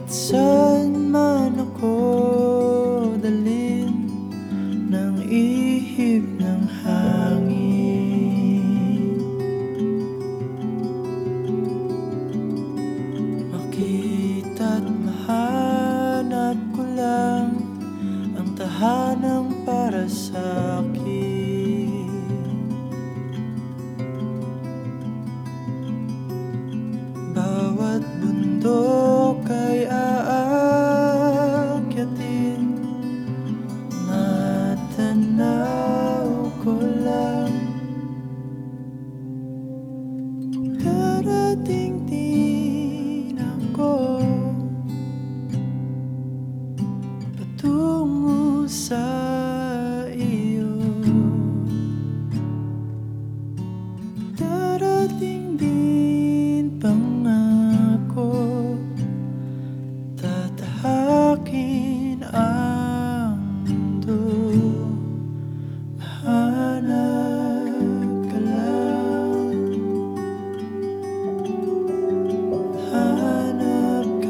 Saan man ako dalhin ng ihip ng hangin, makita't mahanap ko lang ang tahanang para sa'kin. Bawat bundok ay aakyatin, matanaw ko lang. Darating din ako patungo sa iyo. Darating din pangako, tatahakin ang mundo. Hanap ka lang, hanap ka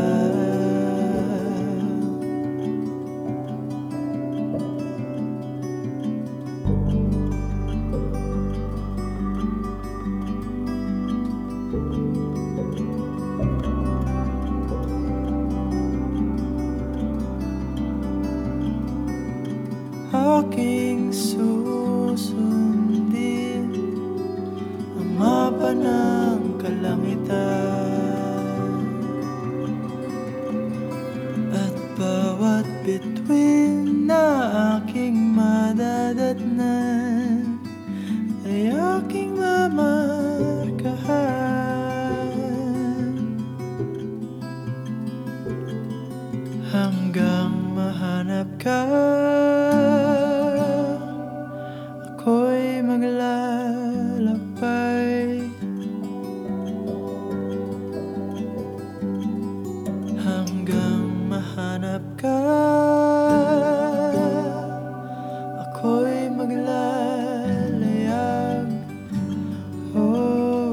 lang. Aking susundin ang mapa ng kalangitan, at bawat bituin na aking madadatnan ay aking mamarkahan, hanggang mahanap ka. Ako'y maglalakbay hanggang mahanap ka. Ako'y maglalayag. Oh,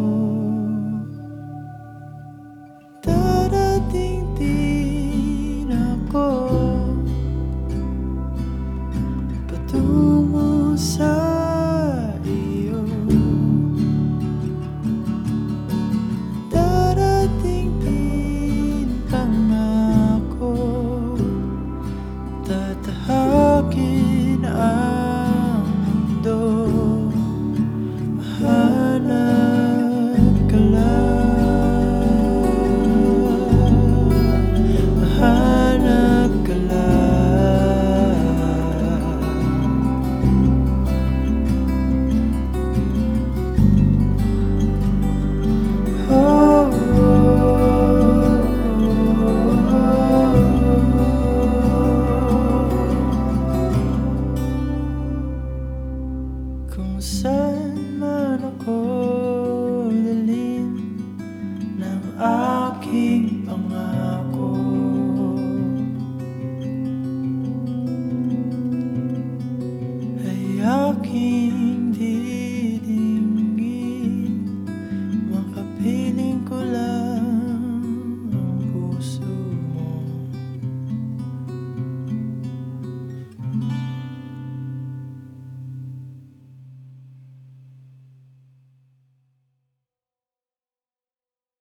darating din ako patungo sa iyo. Darating din pangako, tatahakin ang mundo. Hanap ka lang, hanap ka lang. Kung saan man ako dalhin ng aking pangako,